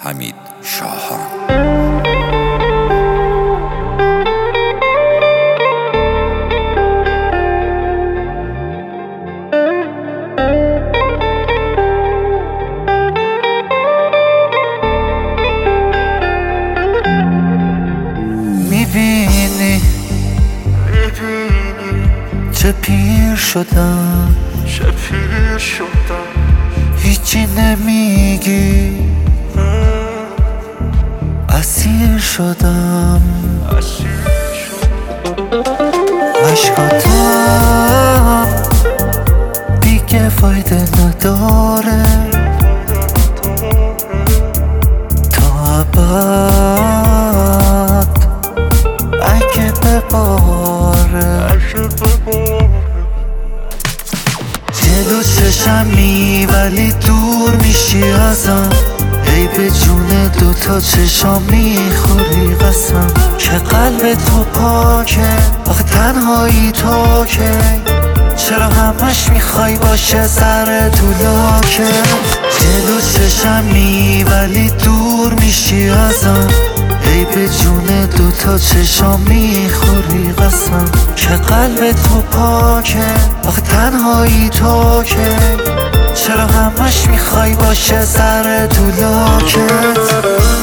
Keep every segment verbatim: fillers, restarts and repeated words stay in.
حمید شاهان. میبینی چه پیر شدم، چه پیر شدم، هیچی نمیگی، اسیر شدم، اسیر شدم. عشقاتم دیگه فایده نداره، تا ابد اگه بباره، اگه بباره. جلو چشمی ولی دور میشی ازم، ای به جون دوتا چشام میخوری قسم، که قلب تو پاکه آخه تنهایی تو که، چرا همش میخوای باشه سر تو لاکه، جلو چشمی ولی دور میشی ازم، ای به جون دوتا چشام میخوری قسم، که قلب تو پاکه آخه تنهایی تو که، چرا همش میخوای باشه سر تو لاکت.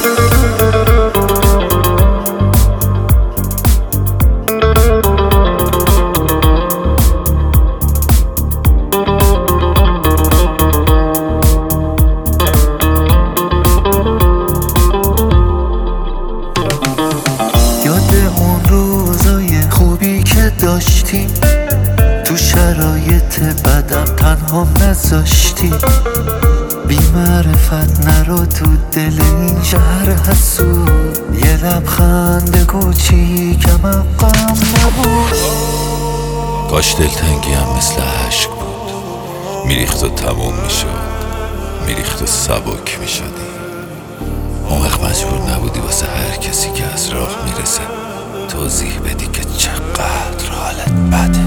یاد اون روزای خوبی که داشتی، تو شرایط بدم تنها نذاشتی، بی معرفت نرو تو دل این شهر حسود، یه لبخند کوچیکم غم نبود. کاش دلتنگی هم مثل عشق بود، میریخت و تموم میشد، میریخت و سبک میشدی، اون وقت مجبور نبودی واسه هر کسی که از راه میرسه توضیح بدی که چقدر حالت بده.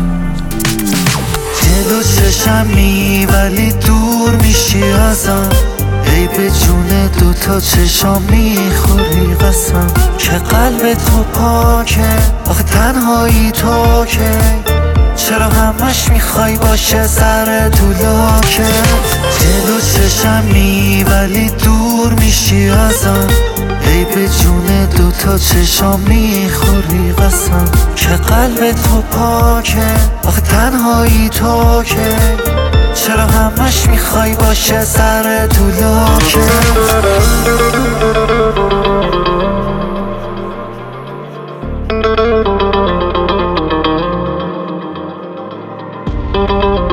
جلو چشمی ولی دور میشی ازم، ای به جون دوتا چشام میخوری قسم، که قلب تو پاکه آخه تنهایی تو که، چرا همش میخوای باشه سر تو لاکه، جلو چشمی ولی دور میشی ازم، ای به جون دوتا چشام میخوری قسم، که قلب تو پاکه آخه تنهایی تو که، چرا همش میخوای باشه سر تو لاکت.